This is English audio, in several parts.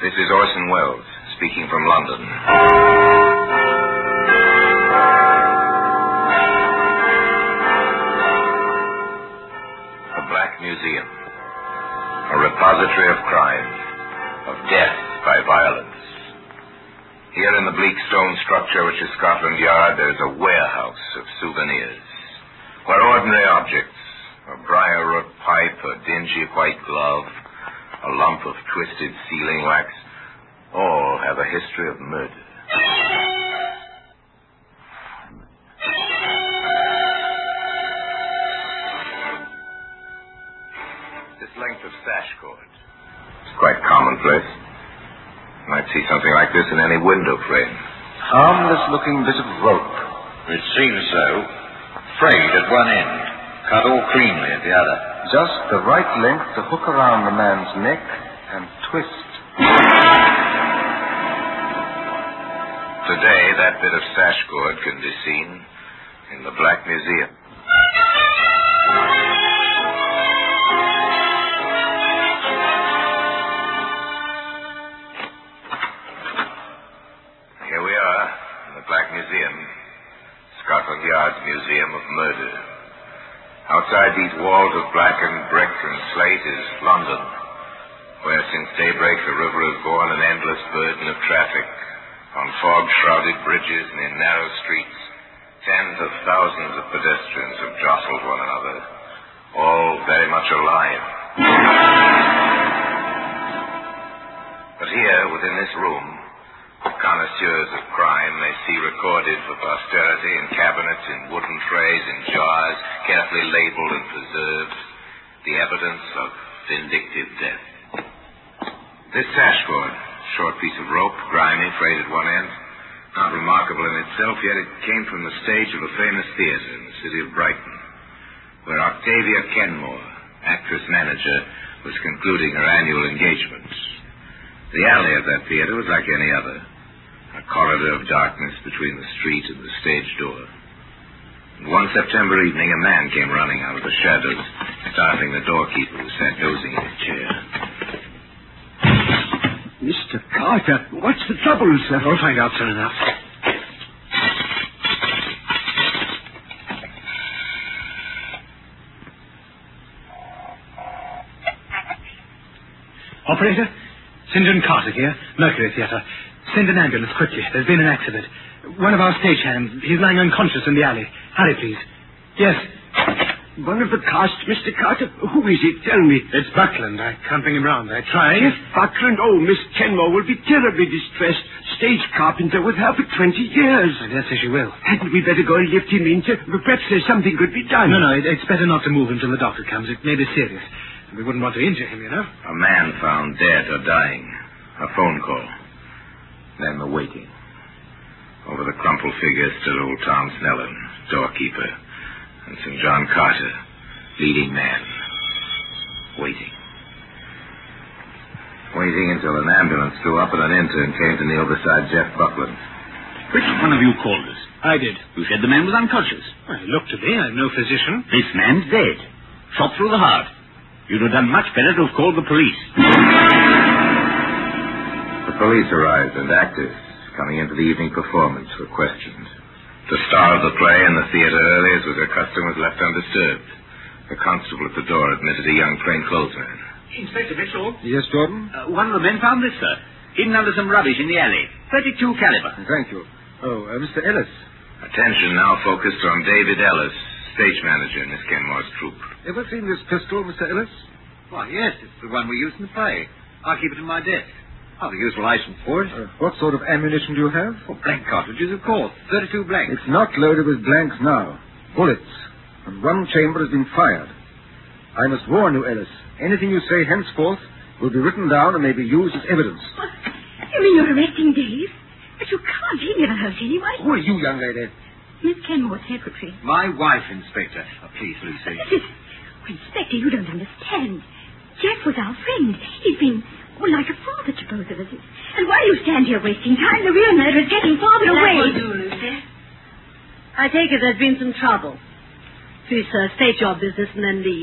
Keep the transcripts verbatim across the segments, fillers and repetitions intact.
This is Orson Welles, speaking from London. The Black Museum. A repository of crime, of death by violence. Here in the bleak stone structure which is Scotland Yard, there is a warehouse of souvenirs, where ordinary objects, a briar root pipe, a dingy white glove, a lump of twisted sealing wax, all have a history of murder. This length of sash cord is quite commonplace. You might see something like this in any window frame. Harmless-looking bit of rope. It seems so. Frayed at one end, cut all cleanly at the other. Just the right length to hook around the man's neck and twist. Today, that bit of sash cord can be seen in the Black Museum. Here we are in the Black Museum, Scotland Yard's Museum of Murder. Outside these walls of blackened brick and slate is London, where since daybreak the river has borne an endless burden of traffic. On fog-shrouded bridges and in narrow streets, tens of thousands of pedestrians have jostled one another, all very much alive. But here, within this room, connoisseurs of crime may see recorded for posterity in cabinets, in wooden trays, in jars, carefully labeled and preserved, the evidence of vindictive death. This sash cord, short piece of rope, grimy, frayed at one end, not remarkable in itself, yet it came from the stage of a famous theater in the city of Brighton, where Octavia Kenmore, actress-manager, was concluding her annual engagement. The alley of that theater was like any other, a corridor of darkness between the street and the stage door. And one September evening, a man came running out of the shadows, startling the doorkeeper who sat dozing in his chair. Mister Carter, what's the trouble, sir? I'll find out soon enough. Operator, St John Carter here, Mercury Theatre. Send an ambulance quickly. There's been an accident. One of our stagehands, he's lying unconscious in the alley. Hurry, please. Yes. One of the cast, Mister Carter? Who is it? Tell me. It's Buckland. I can't bring him round. I tried. Yes, Buckland? Oh, Miss Kenmore will be terribly distressed. Stage carpenter with her for twenty years. I dare say she will. Hadn't we better go and lift him in? Perhaps there's something could be done. No, no, it, it's better not to move until the doctor comes. It may be serious. We wouldn't want to injure him, you know. A man found dead or dying. A phone call. Then the waiting. Over the crumpled figure stood old Tom Snellen, doorkeeper, and Saint John Carter, leading man. Waiting. Waiting until an ambulance drew up and an intern came to kneel beside Jeff Buckland. Which one of you called us? I did. You said the man was unconscious. Well, he looked to me. I'm no physician. This man's dead. Shot through the heart. You'd have done much better to have called the police. The police arrived, and actors coming into the evening performance were questioned. The star of the play in the theater early, as was her custom, was left undisturbed. The constable at the door admitted a young plainclothesman. Inspector Mitchell? Yes, Jordan? Uh, one of the men found this, sir. Hidden under some rubbish in the alley. thirty-two caliber. Thank you. Oh, uh, Mister Ellis. Attention now focused on David Ellis, stage manager in Miss Kenmore's troupe. Ever seen this pistol, Mister Ellis? Why, yes, it's the one we used in the play. I keep it in my desk. Oh, the usual license for it. Uh, what sort of ammunition do you have? Oh, blank cartridges, of course. thirty-two blanks. It's not loaded with blanks now. Bullets. And one chamber has been fired. I must warn you, Ellis. Anything you say henceforth will be written down and may be used as evidence. What? You mean you're arresting Dave? But you can't. He never hurt anyone. Who are you, young lady? Miss Kenmore's secretary. My wife, Inspector. Oh, please, Lucy. This is... Oh, Inspector, you don't understand. Jeff was our friend. He's been... Oh, like a father to both of us. And while you stand here wasting time, the real murderer is getting farther That away. will do, Lucy. I take it there's been some trouble. Please, sir, state your business and then leave.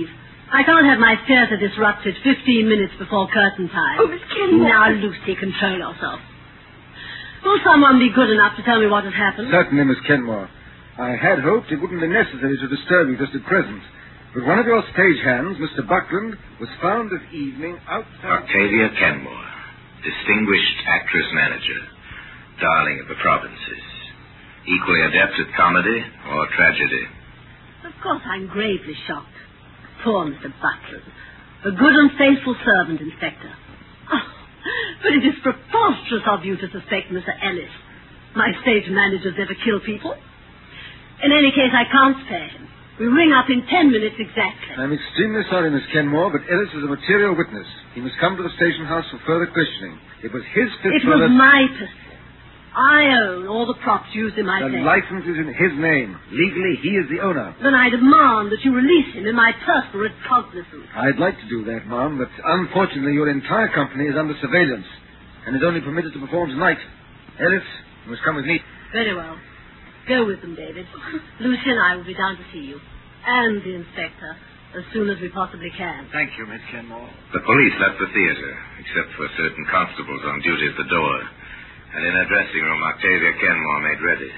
I can't have my theatre disrupted fifteen minutes before curtain time. Oh, Miss Kenmore. Now, Lucy, control yourself. Will someone be good enough to tell me what has happened? Certainly, Miss Kenmore. I had hoped it wouldn't be necessary to disturb you just at present. But one of your stagehands, Mister Buckland, was found this evening outside... Octavia Kenmore, distinguished actress-manager, darling of the provinces. Equally adept at comedy or tragedy. Of course, I'm gravely shocked. Poor Mister Buckland. A good and faithful servant, Inspector. Oh, but it is preposterous of you to suspect Mister Ellis. My stage managers never kill people. In any case, I can't spare him. We ring up in ten minutes exactly. I'm extremely sorry, Miss Kenmore, but Ellis is a material witness. He must come to the station house for further questioning. It was his pistol... It was that... my pistol. I own all the props used in my The theft. license is in his name. Legally, he is the owner. Then I demand that you release him in my personal recognizance. I'd like to do that, ma'am, but unfortunately your entire company is under surveillance and is only permitted to perform tonight. Ellis, you must come with me. Very well. Go with them, David. Lucy and I will be down to see you. And the inspector, as soon as we possibly can. Thank you, Miss Kenmore. The police left the theatre, except for certain constables on duty at the door. And in her dressing room, Octavia Kenmore made ready.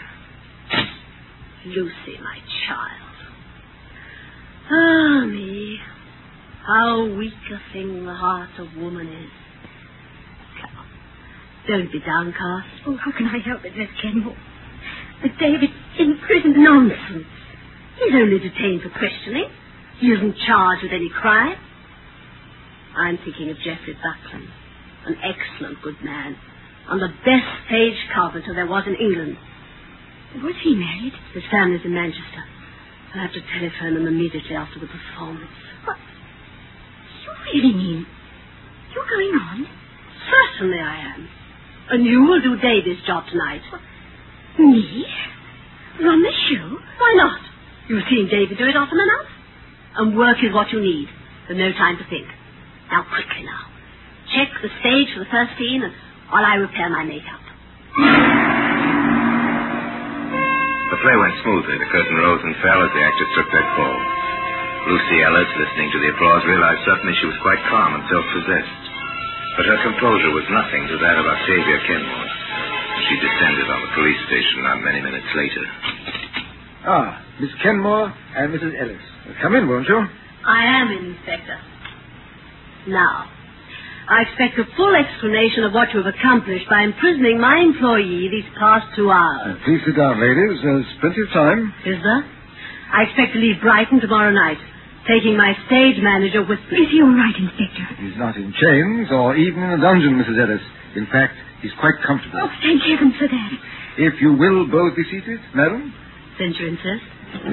Lucy, my child. Ah, me. How weak a thing the heart of woman is. Come, don't be downcast. Oh, how can I help it, Miss Kenmore? But David in prison. Nonsense. He's only detained for questioning. He isn't charged with any crime. I'm thinking of Geoffrey Buckland, an excellent good man, and the best stage carpenter there was in England. Was he married? His family's in Manchester. I'll have to telephone them immediately after the performance. What? You really mean you're going on? Certainly I am. And you will do Davy's job tonight. What? Me? Run the show? Why not? You've seen Davy do it often enough. And work is what you need. There's no time to think. Now, quickly now. Check the stage for the first scene and while I repair my makeup. The play went smoothly. The curtain rose and fell as the actors took their calls. Lucy Ellis, listening to the applause, realized suddenly she was quite calm and self-possessed. But her composure was nothing to that of Octavia Kenmore. She descended on the police station not many minutes later. Ah, Miss Kenmore and Missus Ellis. Come in, won't you? I am, Inspector. Now, I expect a full explanation of what you have accomplished by imprisoning my employee these past two hours. Uh, please sit down, ladies. There's plenty of time. Is there? I expect to leave Brighton tomorrow night, taking my stage manager with me. Is he all right, Inspector? He's not in chains or even in a dungeon, Missus Ellis. In fact, he's quite comfortable. Oh, thank heaven for that. If you will both be seated, madam. Since you insist.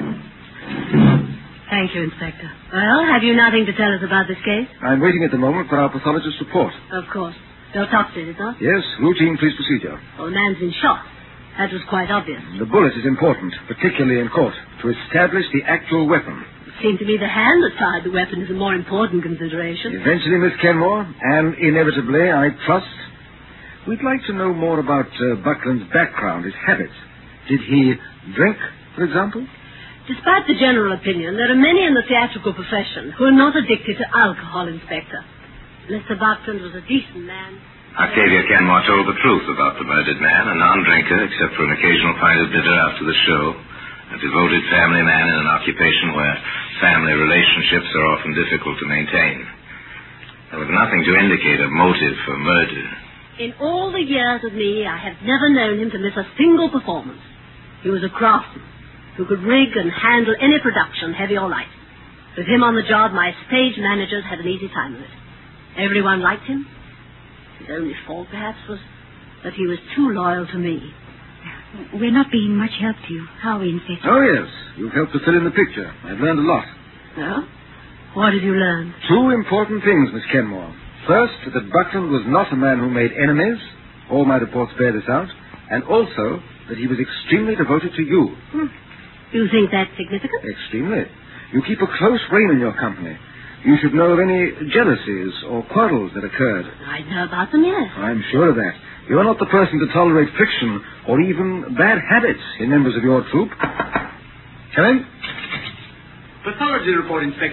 Thank you, Inspector. Well, have you nothing to tell us about this case? I'm waiting at the moment for our pathologist's report. Of course. Your top did it, not? Yes, routine police procedure. Well, the man's been shot. That was quite obvious. The bullet is important, particularly in court, to establish the actual weapon. It seemed to me the hand that fired the weapon is a more important consideration. Eventually, Miss Kenmore, and inevitably, I trust, we'd like to know more about uh, Buckland's background, his habits. Did he drink, for example? Despite the general opinion, there are many in the theatrical profession who are not addicted to alcohol, Inspector. Mister Buckland was a decent man. Octavia Kenmore told the truth about the murdered man, a non-drinker, except for an occasional pint of bitter after the show, a devoted family man in an occupation where family relationships are often difficult to maintain. There was nothing to indicate a motive for murder. In all the years of me, I have never known him to miss a single performance. He was a craftsman who could rig and handle any production, heavy or light. With him on the job, my stage managers had an easy time of it. Everyone liked him. His only fault, perhaps, was that he was too loyal to me. We're not being much help to you, are we, Inspector? Oh, yes. You've helped to fill in the picture. I've learned a lot. Oh? What did you learn? Two important things, Miss Kenmore. First, that Buckland was not a man who made enemies. All my reports bear this out. And also, that he was extremely devoted to you. Hmm. You think that's significant? Extremely. You keep a close rein in your company. You should know of any jealousies or quarrels that occurred. I know about them, yes. I'm sure of that. You're not the person to tolerate friction or even bad habits in members of your troupe. Come in. Pathology report, Inspector.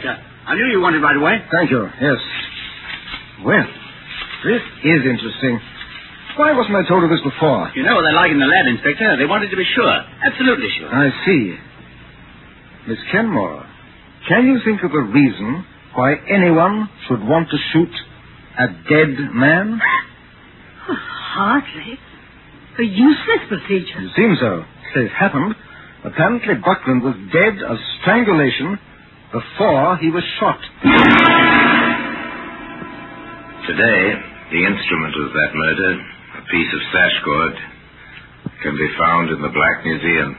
I knew you wanted right away. Thank you. Yes. Well, this is interesting. Why wasn't I told of this before? You know what they're like in the lab, Inspector. They wanted to be sure. Absolutely sure. I see. Miss Kenmore, can you think of a reason why anyone should want to shoot a dead man? Oh, hardly. A useless procedure. It seems so. It happened. Apparently Buckland was dead of strangulation before he was shot. Today, the instrument of that murder, a piece of sash cord, can be found in the Black Museum.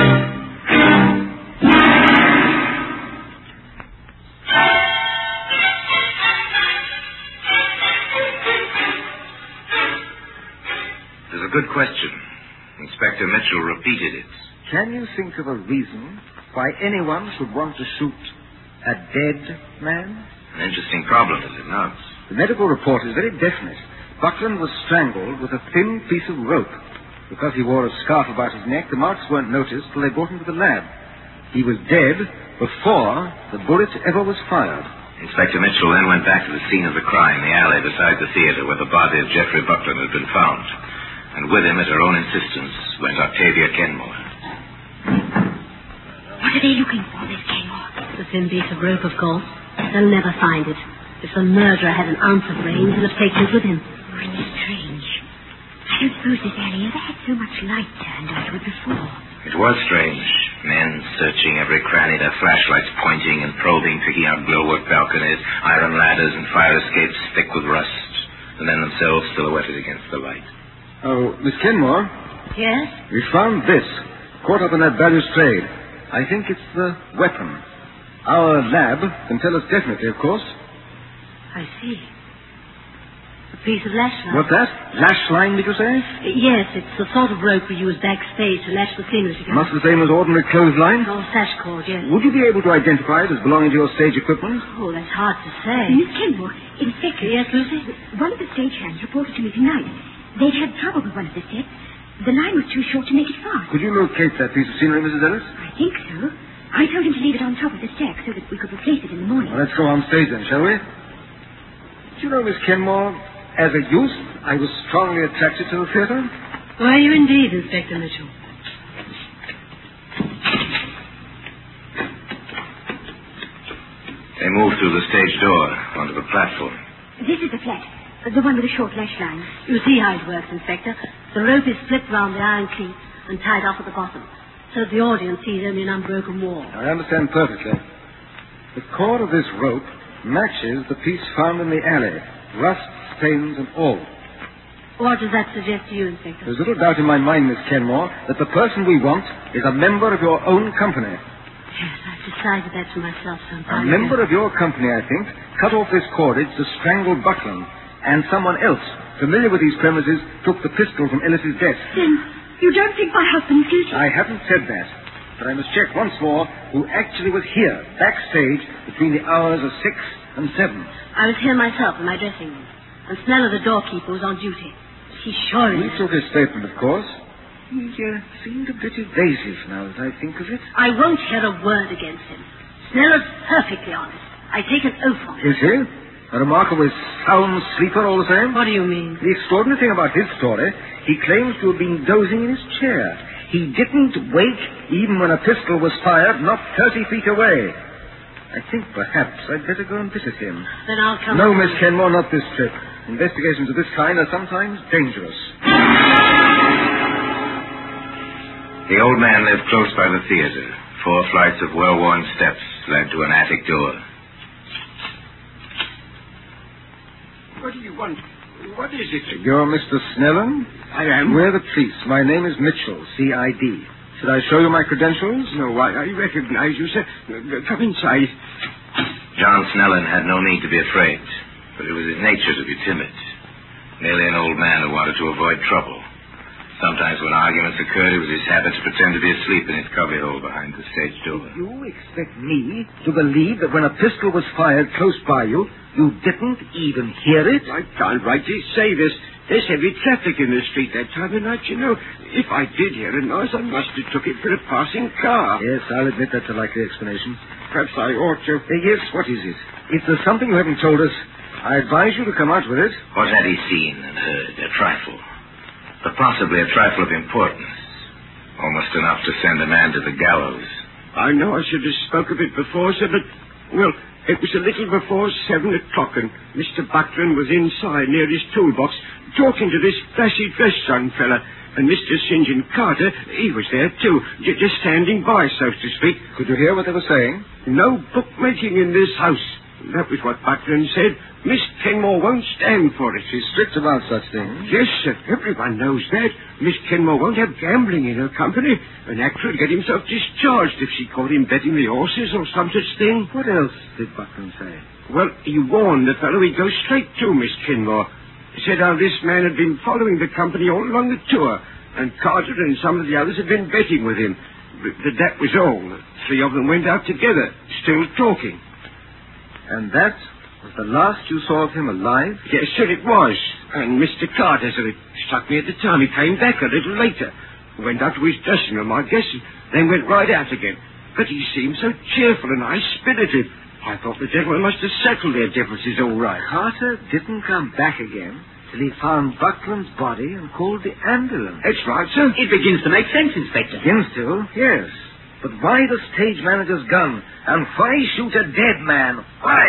It's a good question. Inspector Mitchell repeated it. Can you think of a reason why anyone should want to shoot a dead man? An interesting problem, is it not? The medical report is very definite. Buckland was strangled with a thin piece of rope. Because he wore a scarf about his neck, the marks weren't noticed till they brought him to the lab. He was dead before the bullet ever was fired. Inspector Mitchell then went back to the scene of the crime, the alley beside the theater where the body of Geoffrey Buckland had been found. And with him, at her own insistence, went Octavia Kenmore. What are they looking for, Miss Kenmore? The thin piece of rope, of course. They'll never find it. If the murderer had an ounce of brains, he'll have taken it with him. Oh, it's strange. I don't suppose this alley ever had so much light turned onto it before. It was strange. Men searching every cranny, their flashlights pointing and probing, picking out glowwork balconies, iron ladders and fire escapes thick with rust, and then themselves silhouetted against the light. Oh, Miss Kenmore? Yes? We found this, caught up in that balustrade. I think it's the weapon. Our lab can tell us definitely, of course. I see. A piece of lash line. What's that? Lash line, did you say? Yes, it's the sort of rope we use backstage to lash the scenery together. Much the same as ordinary clothesline? Or sash cord, yes. Would you be able to identify it as belonging to your stage equipment? Oh, that's hard to say. Miss Kenmore, Inspector. Yes, Lucy? One of the stagehands reported to me tonight. They'd had trouble with one of the steps. The line was too short to make it fast. Could you locate that piece of scenery, Missus Ellis? I think so. I told him to leave it on top of the stack so that we could replace it in the morning. Well, let's go on stage then, shall we? Do you know, Miss Kenmore, as a youth, I was strongly attracted to the theatre. Were you indeed, Inspector Mitchell? They moved through the stage door onto the platform. This is the flat, the one with the short lash line. You see how it works, Inspector. The rope is slipped round the iron cleat and tied off at the bottom, so that the audience sees only an unbroken wall. I understand perfectly. The cord of this rope matches the piece found in the alley, rust, stains, and all. What does that suggest to you, Inspector? There's little doubt in my mind, Miss Kenmore, that the person we want is a member of your own company. Yes, I've decided that for myself some A time member ago. of your company, I think, cut off this cordage to strangle Buckland, and someone else, familiar with these premises, took the pistol from Ellis's desk. Then you don't think my husband is guilty? I haven't said that, but I must check once more who actually was here, backstage, between the hours of six and seven. I was here myself in my dressing room, and Sneller, the doorkeeper, was on duty. He's sure We he is. took his statement, of course. He uh, seemed a bit evasive now that I think of it. I won't hear a word against him. Sneller's perfectly honest. I take an oath on it. Is he? A remarkably sound sleeper all the same? What do you mean? The extraordinary thing about his story, he claims to have been dozing in his chair. He didn't wake even when a pistol was fired not thirty feet away. I think perhaps I'd better go and visit him. Then I'll come... No, Miss Kenmore, not this trip. Investigations of this kind are sometimes dangerous. The old man lived close by the theater. Four flights of well-worn steps led to an attic door. What do you want? What is it? You're Mister Sneller? I am. We're the police. My name is Mitchell, C I D. Should I show you my credentials? No, I, I recognize you, sir. Uh, Come inside. John Snellen had no need to be afraid, but it was his nature to be timid. Merely an old man who wanted to avoid trouble. Sometimes when arguments occurred, it was his habit to pretend to be asleep in his cubbyhole behind the stage door. You expect me to believe that when a pistol was fired close by you, you didn't even hear it? I can't rightly say this. There's heavy traffic in the street that time of night, you know. If I did hear a noise, I must have took it for a passing car. Yes, I'll admit that's a likely explanation. perhaps I ought to... Uh, yes, what is it? If there's something you haven't told us, I advise you to come out with it. What had he seen and heard? A trifle. But possibly a trifle of importance. Almost enough to send a man to the gallows. I know I should have spoke of it before, sir, but, well, it was a little before seven o'clock, and Mister Buckland was inside near his toolbox talking to this flashy dressed young fella, and Mister Saint John Carter, he was there too, j- just standing by, so to speak. Could you hear what they were saying? No bookmaking in this house. That was what Buckland said. Miss Kenmore won't stand for it. She's strict about such things. Yes, sir. Everyone knows that. Miss Kenmore won't have gambling in her company. An actor would get himself discharged if she caught him betting the horses or some such thing. What else did Buckland say? Well, he warned the fellow he'd go straight to Miss Kenmore. He said how this man had been following the company all along the tour, and Carter and some of the others had been betting with him. But that was all. The three of them went out together, still talking. And that was the last you saw of him alive? Yes, sir, it was. And Mister Carter, sir, it struck me at the time. He came back a little later. Went out to his dressing room, I guess, and then went right out again. But he seemed so cheerful and high-spirited. I thought the gentlemen must have settled their differences all right. Carter didn't come back again till he found Buckland's body and called the ambulance. That's right, sir. It begins to make sense, Inspector. Begins to, yes. But why the stage manager's gun? And why shoot a dead man? Why?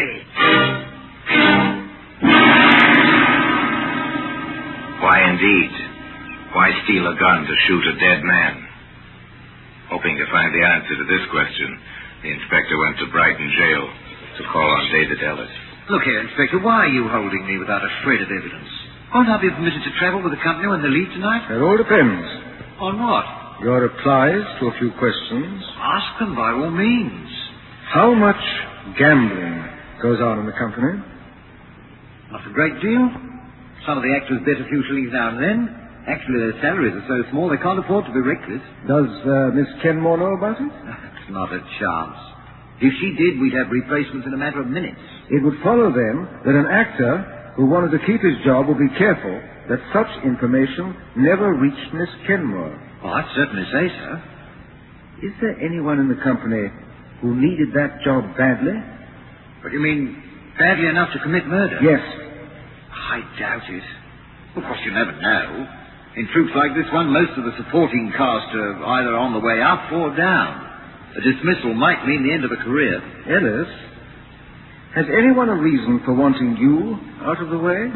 Why indeed? Why steal a gun to shoot a dead man? Hoping to find the answer to this question, the inspector went to Brighton jail to call on David Ellis. Look here, Inspector, why are you holding me without a shred of evidence? Won't I be permitted to travel with the company when they leave tonight? It all depends. On what? Your replies to a few questions. Ask them by all means. How much gambling goes on in the company? Not a great deal. Some of the actors bet a few shillings now and then. Actually, their salaries are so small they can't afford to be reckless. Does uh, Miss Kenmore know about it? Not a chance. If she did, we'd have replacements in a matter of minutes. It would follow, then, that an actor who wanted to keep his job would be careful that such information never reached Miss Kenmore. Oh, I'd certainly say so. Is there anyone in the company who needed that job badly? But you mean badly enough to commit murder? Yes. I doubt it. Of course, you never know. In troops like this one, most of the supporting cast are either on the way up or down. A dismissal might mean the end of a career. Ellis, has anyone a reason for wanting you out of the way?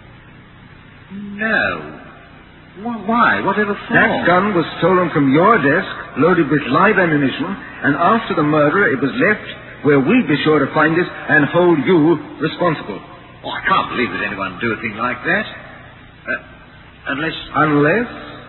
No. Well, why? Whatever for? That gun was stolen from your desk, loaded with live ammunition, and after the murder it was left where we'd be sure to find it and hold you responsible. Oh, I can't believe that anyone would do a thing like that. Uh, unless... Unless?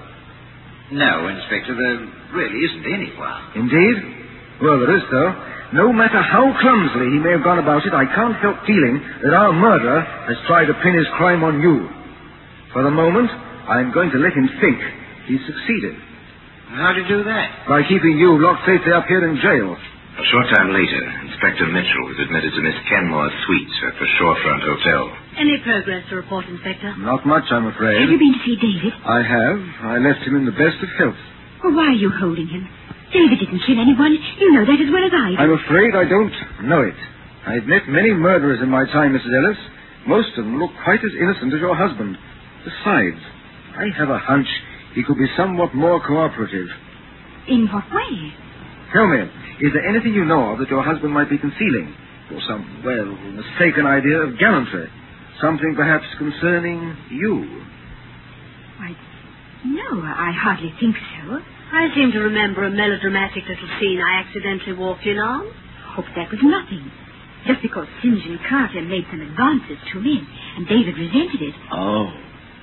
No, Inspector, there really isn't anyone. Indeed? Well, there is, though. No matter how clumsily he may have gone about it, I can't help feeling that our murderer has tried to pin his crime on you. For the moment, I'm going to let him think he's succeeded. How did you do that? By keeping you locked safely up here in jail. A short time later, Inspector Mitchell was admitted to Miss Kenmore's suite at the Shorefront Hotel. Any progress to report, Inspector? Not much, I'm afraid. Have you been to see David? I have. I left him in the best of health. Well, why are you holding him? David didn't kill anyone. You know that as well as I do. I'm afraid I don't know it. I've met many murderers in my time, Missus Ellis. Most of them look quite as innocent as your husband. Besides, I have a hunch he could be somewhat more cooperative. In what way? Tell me, is there anything you know of that your husband might be concealing? Or some, well, mistaken idea of gallantry? Something perhaps concerning you? Why, no, I hardly think so. I seem to remember a melodramatic little scene I accidentally walked in on. Oh, but that was nothing. Just because Saint John Carter made some advances to me, and David resented it. Oh.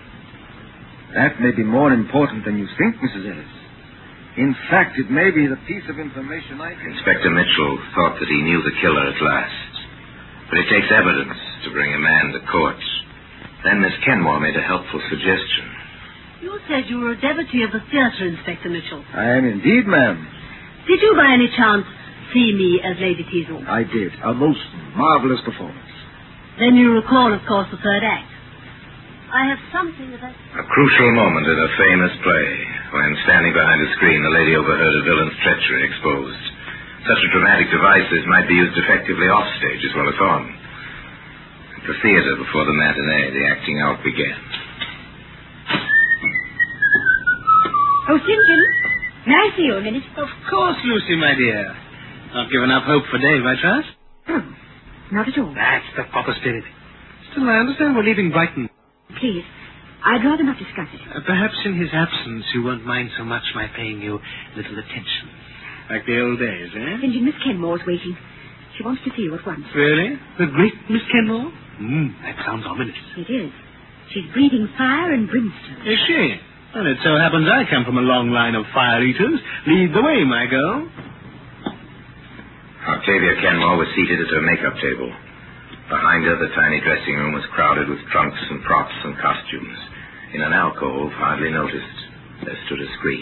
That may be more important than you think, Missus Ellis. In fact, it may be the piece of information I... Inspector Mitchell thought that he knew the killer at last. But it takes evidence to bring a man to court. Then Miss Kenmore made a helpful suggestion. You said you were a devotee of the theatre, Inspector Mitchell. I am indeed, ma'am. Did you by any chance see me as Lady Teazle? I did. A most marvelous performance. Then you recall, of course, the third act. I have something that I... A crucial moment in a famous play, when standing behind a screen, the lady overheard a villain's treachery exposed. Such a dramatic device as might be used effectively off stage as well as on. At the theater before the matinee, the acting out began. Oh, St. John, may I see you a minute? Of course, Lucy, my dear. Not given up hope for Dave, I trust? Oh, not at all. That's the proper spirit. Still, I understand we're leaving Brighton. Please, I'd rather not discuss it. Uh, perhaps in his absence you won't mind so much my paying you a little attention. Like the old days, eh? Saint John, Miss Kenmore's waiting. She wants to see you at once. Really? The great Miss Kenmore? Hmm, that sounds ominous. It is. She's breathing fire and brimstone. Is she? Well, it so happens I come from a long line of fire eaters. Lead the way, my girl. Octavia Kenmore was seated at her makeup table. Behind her, the tiny dressing room was crowded with trunks and props and costumes. In an alcove, hardly noticed, there stood a screen.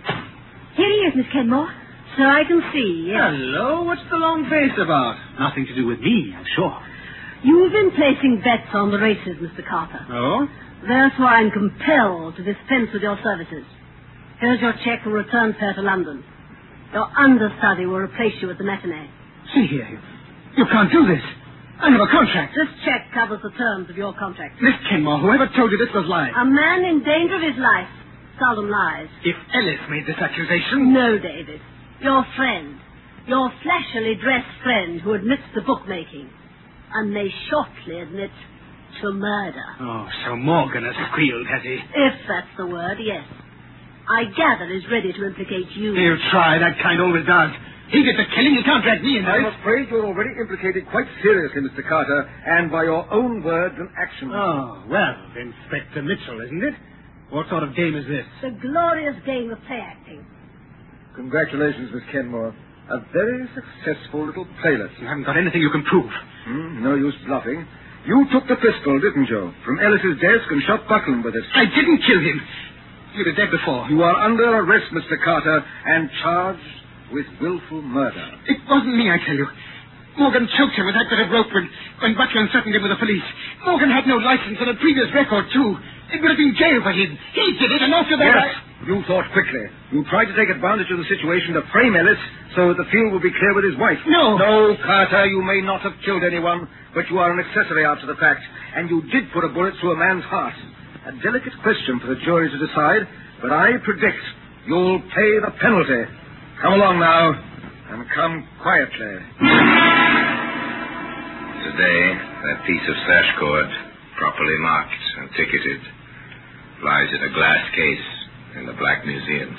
Here he is, Miss Kenmore. So I can see, yes. Hello, what's the long face about? Nothing to do with me, I'm sure. You've been placing bets on the races, Mister Carter. Oh? Therefore, I'm compelled to dispense with your services. Here's your check for return fare to London. Your understudy will replace you at the matinee. See here, you, you can't do this. I have a contract. This check covers the terms of your contract. Miss Kenmore, whoever told you this was lying? A man in danger of his life seldom lies. If Ellis made this accusation... No, David. Your friend. Your flashily dressed friend who admits to bookmaking and may shortly admit to murder. Oh, so Morgan has squealed, has he? If that's the word, yes. I gather he's ready to implicate you. He'll try. That kind always does. He gets a killing. He can't drag me in I'm this. afraid you're already implicated quite seriously, Mister Carter, and by your own words and actions. Oh, well, Inspector Mitchell, isn't it? What sort of game is this? The glorious game of play acting. Congratulations, Miss Kenmore. A very successful little playlet. You haven't got anything you can prove. Hmm, no use bluffing. You took the pistol, didn't you, from Ellis's desk and shot Buckland with it. I didn't kill him. He was dead before. You are under arrest, Mister Carter, and charged with willful murder. It wasn't me, I tell you. Morgan choked him with that bit of rope when, when Buckland threatened him with the police. Morgan had no license and a previous record, too. It would have been jail for him. He did it, and after that... Yes, I... you thought quickly. You tried to take advantage of the situation to frame Ellis so that the field would be clear with his wife. No. No, Carter, you may not have killed anyone, but you are an accessory after the fact, and you did put a bullet through a man's heart. A delicate question for the jury to decide, but I predict you'll pay the penalty. Come along now, and come quietly. Today, that piece of sash cord, properly marked and ticketed, lies in a glass case in the Black Museum.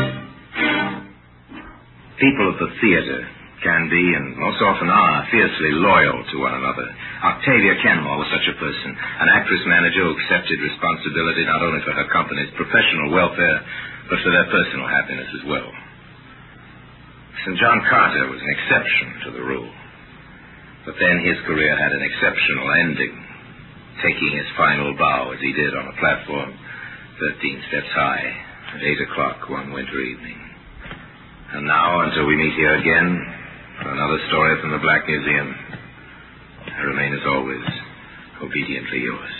People of the theater can be, and most often are, fiercely loyal to one another. Octavia Kenmore was such a person, an actress-manager who accepted responsibility not only for her company's professional welfare, but for their personal happiness as well. Saint John Carter was an exception to the rule. But then his career had an exceptional ending, taking his final bow as he did on a platform thirteen steps high at eight o'clock one winter evening. And now, until we meet here again for another story from the Black Museum, I remain as always obediently yours.